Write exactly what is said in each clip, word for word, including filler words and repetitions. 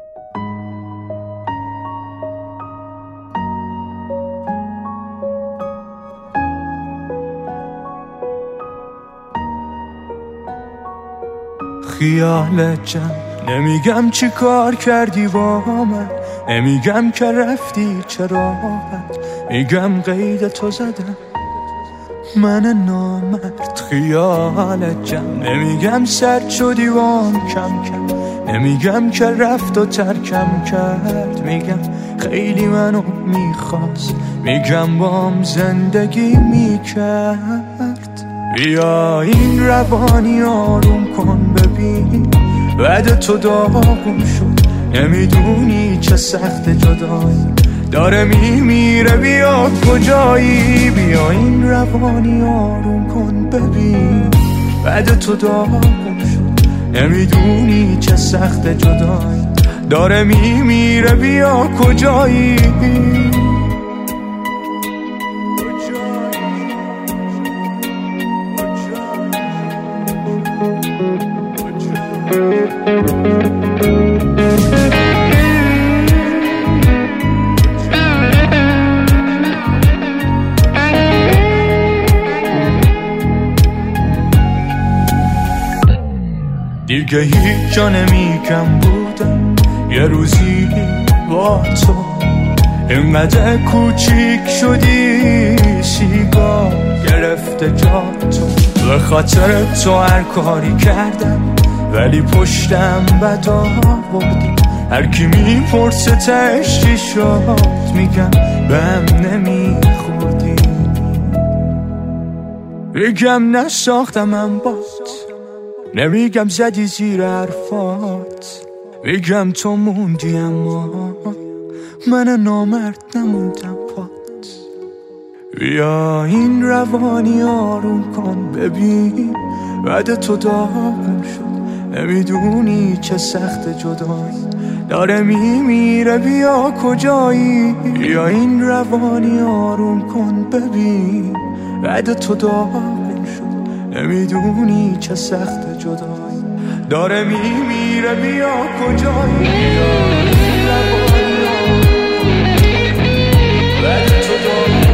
خیالت جمع نمیگم چی کار کردی با من، نمیگم که رفتی چرا، میگم قید تو زدم من نامرد. خیالت جمع نمیگم سرد شدی وام کم کم، نمیگم که رفت و ترکم کرد، میگم خیلی منو میخواست، میگم بام زندگی میکرد. بیا این روانی آروم کن ببین، بعد تو داغم شد، نمیدونی چه سخت جدایی، داره میمیره بیا کجایی. بیا این روانی آروم کن ببین، بعد تو داغم شد، نمیدونی چه سخت جدایی، داره میمیره بیا کجایی. دیگه هیچ جا نمیگم بودم یه روزی با تو، اینقدر کوچیک شدی سیگار گرفته جا تو. به خاطر تو هر کاری کردم ولی پشتم بدا بردی، هر کی میپرسه تهش چی شد میگم بهم نمیخوردی. میگم نساختمم بات، نمیگم زدی زیر حرفات، میگم تو موندی اما من نامرد نموندم پات. بیا این روانی آروم کن ببین، بعد تو داغم شد، نمیدونی چه سخت جدایی، داره میمیره بیا کجایی. بیا این روانی آروم کن ببین، بعد تو داغم شد، نمیدونی چه سخت جدایی، داره میمیره بیا کجایی. بیا این روانی آروم کن، بعد تو داغم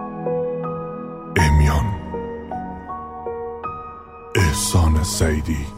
احسان سیدی.